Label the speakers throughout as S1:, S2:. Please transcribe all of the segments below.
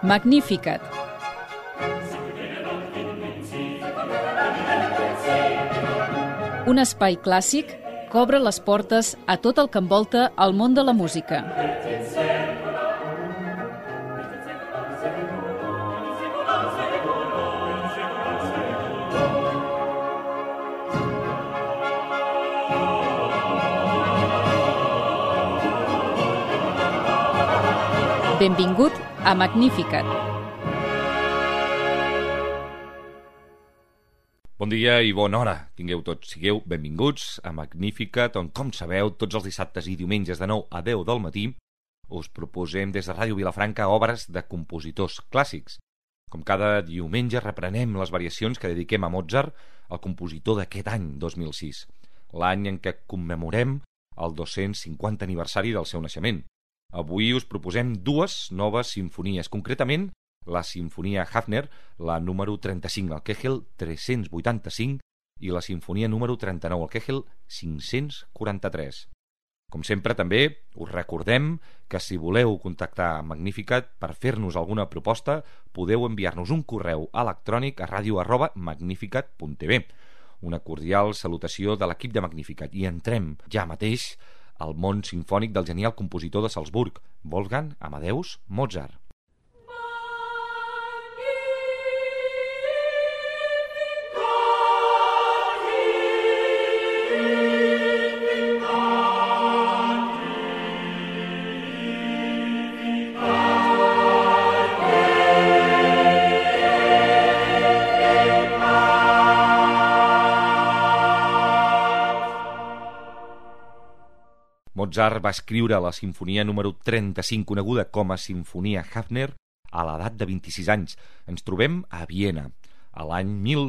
S1: Magnificat. Un espai clàssic que obre les portes a tot el que envolta el món de la música. Benvingut a Magnificat.
S2: Bon dia i bona hora. Tingueu tots, sigueu benvinguts a Magnificat, on, com sabeu, tots els dissabtes i diumenges de 9 a 10 del matí us proposem des de Ràdio Vilafranca obres de compositors clàssics. Com cada diumenge reprenem les variacions que dediquem a Mozart, el compositor d'aquest any 2006, l'any en què commemorem el 250 aniversari del seu naixement. Avui us proposem dues noves simfonies, concretament la Sinfonia Hafner, la número 35, el Kegel 385, i la Sinfonia número 39, el Kegel 543. Com sempre, també us recordem que si voleu contactar amb Magnificat per fer-nos alguna proposta, podeu enviar-nos un correu electrònic a radio@magnificat.tv. Una cordial salutació de l'equip de Magnificat i entrem ja mateix al món simfònic del genial compositor de Salzburg, Wolfgang Amadeus Mozart. Mozart va escriure la sinfonia número 35, coneguda com a Sinfonia Hafner, a l'edat de 26 anys. Ens trobem a Viena, a l'any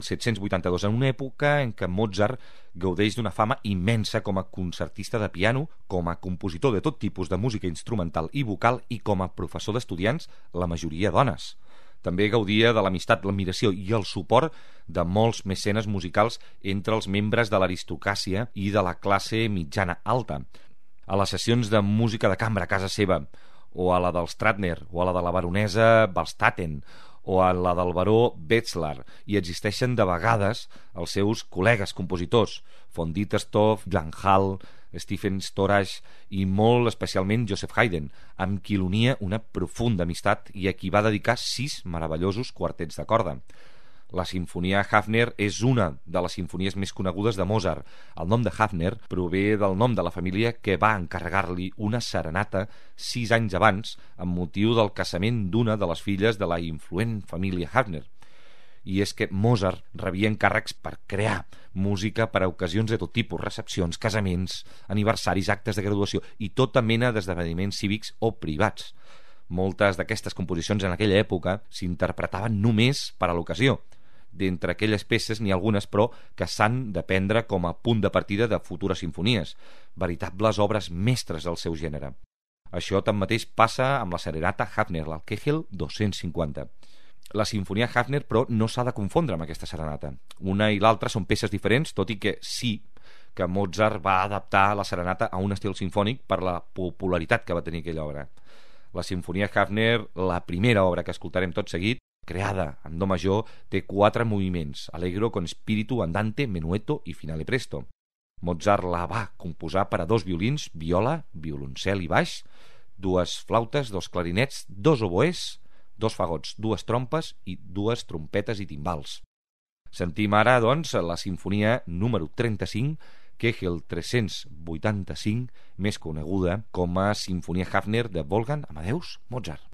S2: 1782, en una època en què Mozart gaudeix d'una fama immensa com a concertista de piano, com a compositor de tot tipus de música instrumental i vocal i com a professor d'estudiants, la majoria dones. També gaudia de l'amistat, l'admiració i el suport de molts mecenes musicals entre els membres de l'aristocràcia i de la classe mitjana alta. A les sessions de música de cambra a casa seva, o a la del Stratner, o a la de la baronesa Wallstatten, o a la del baró Wetzlar, i existeixen de vegades els seus col·legues compositors, von Dittersdorf, Johann Hall, Stephen Storage i molt especialment Joseph Haydn, amb qui l'unia una profunda amistat i a qui va dedicar 6 meravellosos quartets de corda. La Sinfonia Hafner és una de les sinfonies més conegudes de Mozart. El nom de Hafner prové del nom de la família que va encarregar-li una serenata 6 anys abans amb motiu del casament d'una de les filles de la influent família Hafner. I és que Mozart rebia encàrrecs per crear música per a ocasions de tot tipus, recepcions, casaments, aniversaris, actes de graduació i tota mena d'esdeveniments cívics o privats. Moltes d'aquestes composicions en aquella època s'interpretaven només per a l'ocasió. D'entre aquelles peces n'hi ha algunes, però, que s'han de prendre com a punt de partida de futures sinfonies, veritables obres mestres del seu gènere. Això tanmateix passa amb la serenata Hafner, el Kegel 250. La Sinfonia Hafner, però, no s'ha de confondre amb aquesta serenata. Una i l'altra són peces diferents, tot i que sí que Mozart va adaptar la serenata a un estil sinfònic per la popularitat que va tenir aquella obra. La Sinfonia Hafner, la primera obra que escoltarem tot seguit, creada en do major, té 4 moviments: allegro con spirito andante, menuetto i finale presto. Mozart la va composar per a 2 violins, viola, violoncel i baix, 2 flautes, 2 clarinets, 2 oboès, 2 fagots, 2 trompes i 2 trompetes i timbals. Sentim ara, doncs, la sinfonia número 35, Kegel 385, més coneguda com a Sinfonia Hafner de Wolfgang Amadeus Mozart.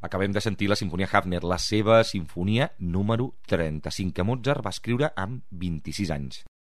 S2: Acabem de sentir la Sinfonia Hafner, la seva sinfonia número 35, que Mozart va escriure amb 26 anys.